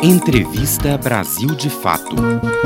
Entrevista Brasil de Fato.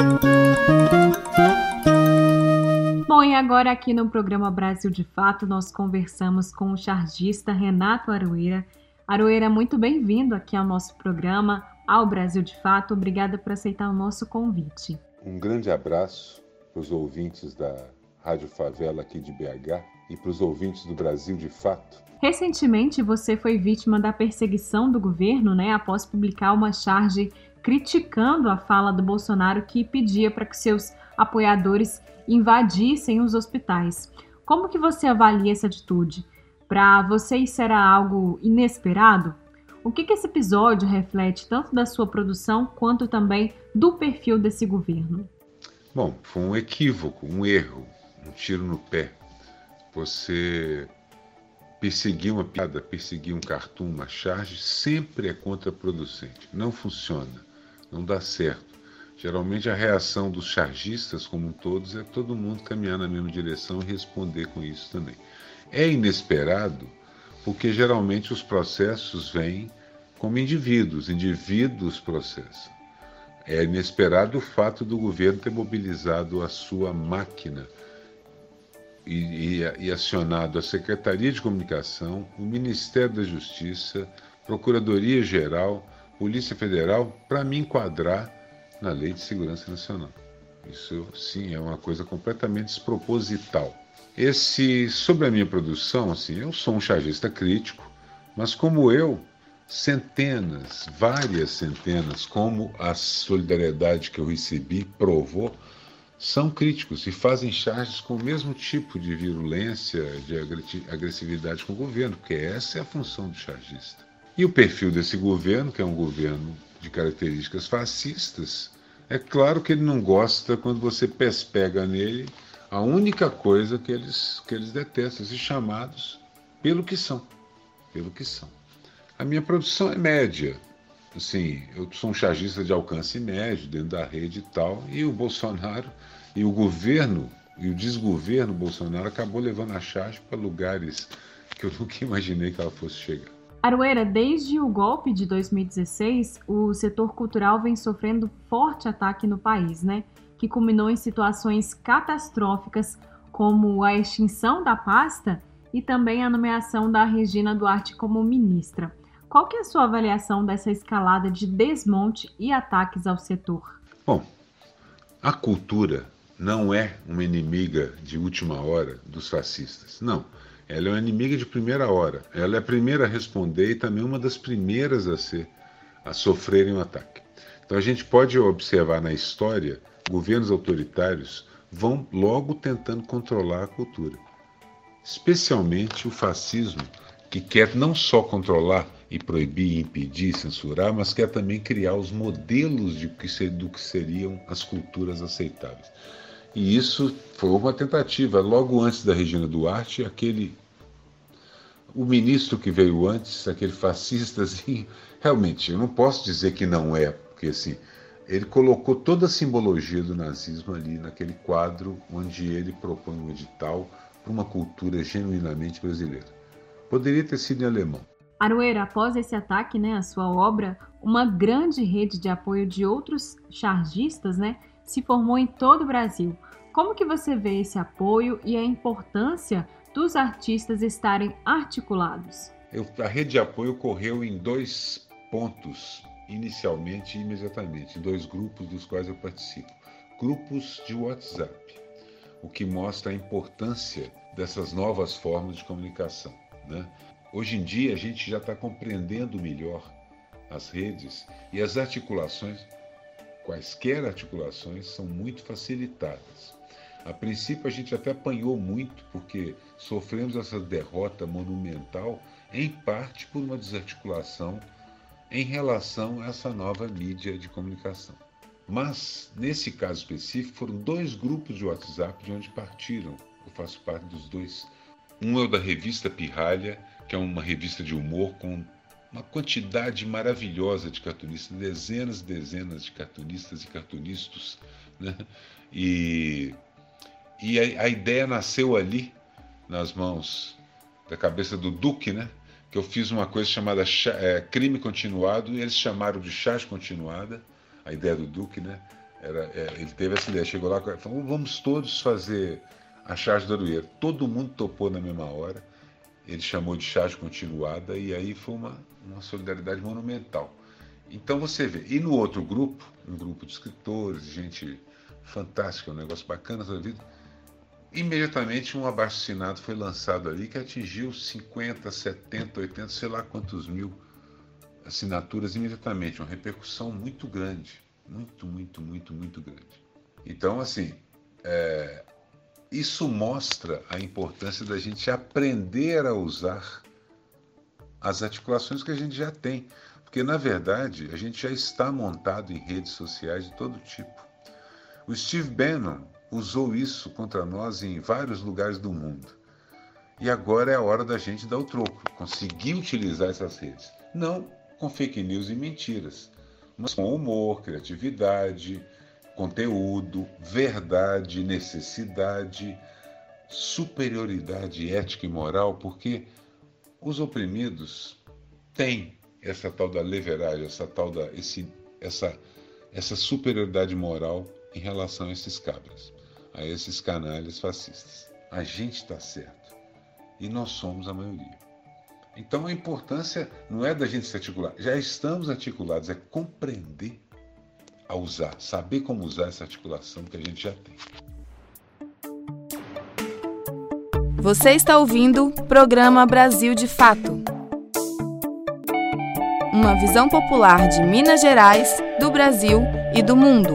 Bom, e agora aqui no programa Brasil de Fato, nós conversamos com o chargista Renato Aroeira. Aroeira, muito bem-vindo aqui ao nosso programa, ao Brasil de Fato. Obrigada por aceitar o nosso convite. Um grande abraço para os ouvintes da Rádio Favela aqui de BH e para os ouvintes do Brasil de Fato. Recentemente, você foi vítima da perseguição do governo, após publicar uma charge criticando a fala do Bolsonaro que pedia para que seus apoiadores invadissem os hospitais. Como que você avalia essa atitude? Para você isso era algo inesperado? O que esse episódio reflete tanto da sua produção quanto também do perfil desse governo? Bom, foi um equívoco, um erro, um tiro no pé. Você perseguir uma piada, perseguir um cartoon, uma charge, sempre é contraproducente. Não funciona, não dá certo. Geralmente a reação dos chargistas como um todos é todo mundo caminhar na mesma direção e responder com isso também. É inesperado porque geralmente os processos vêm como indivíduos processam. É inesperado o fato do governo ter mobilizado a sua máquina e acionado a Secretaria de Comunicação, o Ministério da Justiça, Procuradoria-Geral, Polícia Federal, para me enquadrar na Lei de Segurança Nacional. Isso, sim, é uma coisa completamente desproposital. Sobre a minha produção, eu sou um chargista crítico, mas como eu, várias centenas, como a solidariedade que eu recebi provou, são críticos e fazem charges com o mesmo tipo de virulência, de agressividade com o governo, porque essa é a função do chargista. E o perfil desse governo, que é um governo de características fascistas, é claro que ele não gosta quando você pega nele a única coisa que eles detestam, esses chamados pelo que são. A minha produção é média. Eu sou um chargista de alcance médio dentro da rede e tal, e o Bolsonaro e o governo e o desgoverno Bolsonaro acabou levando a charge para lugares que eu nunca imaginei que ela fosse chegar. Aroeira, desde o golpe de 2016, o setor cultural vem sofrendo forte ataque no país, que culminou em situações catastróficas como a extinção da pasta e também a nomeação da Regina Duarte como ministra. Qual que é a sua avaliação dessa escalada de desmonte e ataques ao setor? Bom, a cultura não é uma inimiga de última hora dos fascistas. Não, ela é uma inimiga de primeira hora. Ela é a primeira a responder e também uma das primeiras a sofrerem um ataque. Então a gente pode observar na história, governos autoritários vão logo tentando controlar a cultura. Especialmente o fascismo, que quer não só controlar e proibir, impedir, censurar, mas quer também criar os modelos do que seriam as culturas aceitáveis. E isso foi uma tentativa. Logo antes da Regina Duarte, o ministro que veio antes, aquele fascistazinho, realmente, eu não posso dizer que não é, porque ele colocou toda a simbologia do nazismo ali naquele quadro onde ele propõe um edital para uma cultura genuinamente brasileira. Poderia ter sido em alemão. Aroeira, após esse ataque, à sua obra, uma grande rede de apoio de outros chargistas, se formou em todo o Brasil. Como que você vê esse apoio e a importância dos artistas estarem articulados? A rede de apoio ocorreu em 2 pontos, inicialmente e imediatamente, 2 grupos dos quais eu participo. Grupos de WhatsApp, o que mostra a importância dessas novas formas de comunicação, Hoje em dia a gente já está compreendendo melhor as redes e as articulações, quaisquer articulações, são muito facilitadas. A princípio a gente até apanhou muito porque sofremos essa derrota monumental, em parte por uma desarticulação em relação a essa nova mídia de comunicação. Mas, nesse caso específico, foram 2 grupos de WhatsApp de onde partiram. Eu faço parte dos 2. Um é o da revista Pirralha, que é uma revista de humor com uma quantidade maravilhosa de cartunistas, dezenas de cartunistas e cartunistas, E a ideia nasceu ali, nas mãos da cabeça do Duque, que eu fiz uma coisa chamada crime continuado, e eles chamaram de charge continuada, a ideia do Duque, né? Ele teve essa ideia, chegou lá e falou, vamos todos fazer a charge do Aroeira. Todo mundo topou na mesma hora, ele chamou de charge continuada, e aí foi uma solidariedade monumental. Então você vê, e no outro grupo, um grupo de escritores, gente fantástica, um negócio bacana da vida, imediatamente um abaixo-assinado foi lançado ali que atingiu 50, 70, 80, sei lá quantos mil assinaturas imediatamente, uma repercussão muito grande, muito grande. Então, assim, isso mostra a importância da gente aprender a usar as articulações que a gente já tem, porque, na verdade, a gente já está montado em redes sociais de todo tipo. O Steve Bannon usou isso contra nós em vários lugares do mundo. E agora é a hora da gente dar o troco, conseguir utilizar essas redes. Não com fake news e mentiras, mas com humor, criatividade, conteúdo, verdade, necessidade, superioridade ética e moral, porque os oprimidos têm essa tal da leveragem, essa superioridade moral em relação a esses cabras, a esses canalhas fascistas. A gente está certo e nós somos a maioria. Então a importância não é da gente se articular, já estamos articulados, é compreender a usar, saber como usar essa articulação que a gente já tem. Você está ouvindo o programa Brasil de Fato. Uma visão popular de Minas Gerais, do Brasil e do mundo.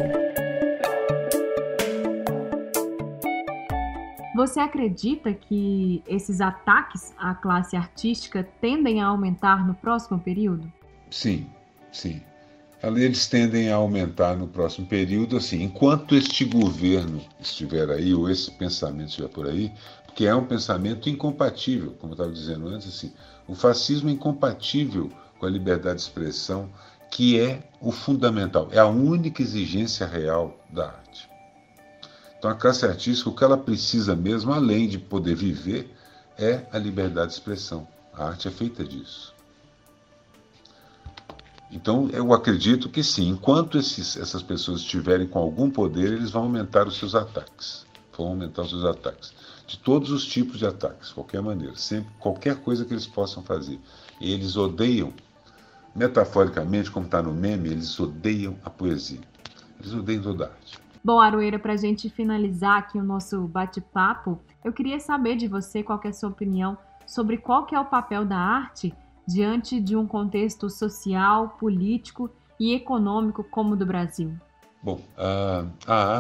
Você acredita que esses ataques à classe artística tendem a aumentar no próximo período? Sim. Eles tendem a aumentar no próximo período, assim, enquanto este governo estiver aí, ou esse pensamento estiver por aí, porque é um pensamento incompatível, como eu estava dizendo antes, assim, o fascismo é incompatível com a liberdade de expressão, que é o fundamental, é a única exigência real da arte. Então a classe artística, o que ela precisa mesmo, além de poder viver, é a liberdade de expressão. A arte é feita disso. Então eu acredito que sim, enquanto essas pessoas estiverem com algum poder, eles vão aumentar os seus ataques. Vão aumentar os seus ataques. De todos os tipos de ataques, de qualquer maneira, sempre, qualquer coisa que eles possam fazer. E eles odeiam, metaforicamente, como está no meme, eles odeiam a poesia. Eles odeiam toda a arte. Bom, Aroeira, para a gente finalizar aqui o nosso bate-papo, eu queria saber de você qual que é a sua opinião sobre qual que é o papel da arte diante de um contexto social, político e econômico como o do Brasil. Bom, a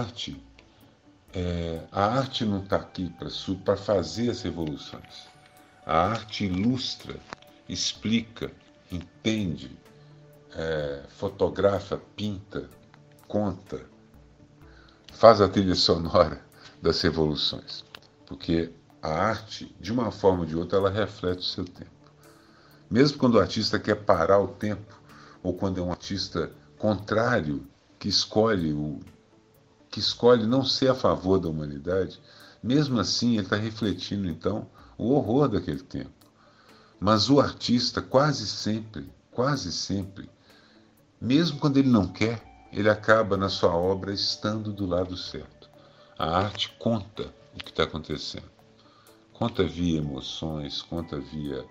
arte não está aqui para fazer as revoluções. A arte ilustra, explica, entende, fotografa, pinta, conta, faz a trilha sonora das revoluções. Porque a arte, de uma forma ou de outra, ela reflete o seu tempo. Mesmo quando o artista quer parar o tempo, ou quando é um artista contrário, que escolhe não ser a favor da humanidade, mesmo assim ele está refletindo, então, o horror daquele tempo. Mas o artista, quase sempre, mesmo quando ele não quer, ele acaba na sua obra estando do lado certo. A arte conta o que está acontecendo. Conta via emoções, conta via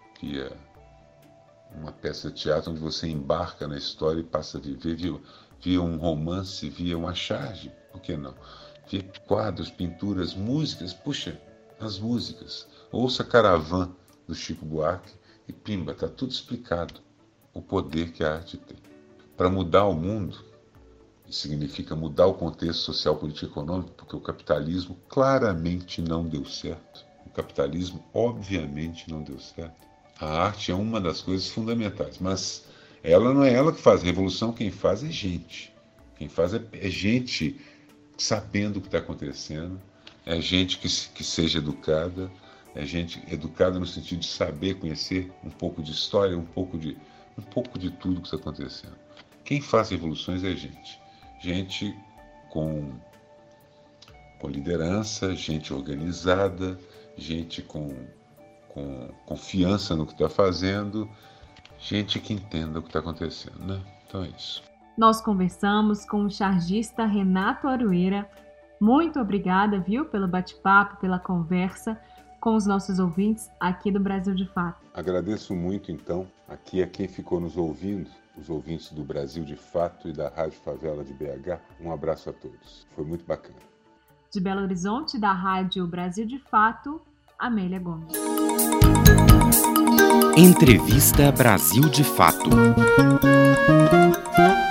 uma peça de teatro onde você embarca na história e passa a viver via um romance, via uma charge, por que não? Via quadros, pinturas, músicas, puxa, as músicas. Ouça Caravan, do Chico Buarque, e pimba, está tudo explicado, o poder que a arte tem. Para mudar o mundo, isso significa mudar o contexto social, político e econômico, porque o capitalismo claramente não deu certo. O capitalismo, obviamente, não deu certo. A arte é uma das coisas fundamentais, mas ela não é ela que faz. A revolução, quem faz é gente. Quem faz é gente sabendo o que está acontecendo, é gente que seja educada, é gente educada no sentido de saber, conhecer um pouco de história, um pouco de tudo que está acontecendo. Quem faz revoluções é gente. Gente com liderança, gente organizada, gente com com confiança no que está fazendo, gente que entenda o que está acontecendo, né? Então é isso. Nós conversamos com o chargista Renato Aroeira. Muito obrigada, viu, pelo bate-papo, pela conversa com os nossos ouvintes aqui do Brasil de Fato. Agradeço muito, então, aqui a quem ficou nos ouvindo, os ouvintes do Brasil de Fato e da Rádio Favela de BH. Um abraço a todos. Foi muito bacana. De Belo Horizonte, da Rádio Brasil de Fato, Amélia Gomes. Entrevista Brasil de Fato.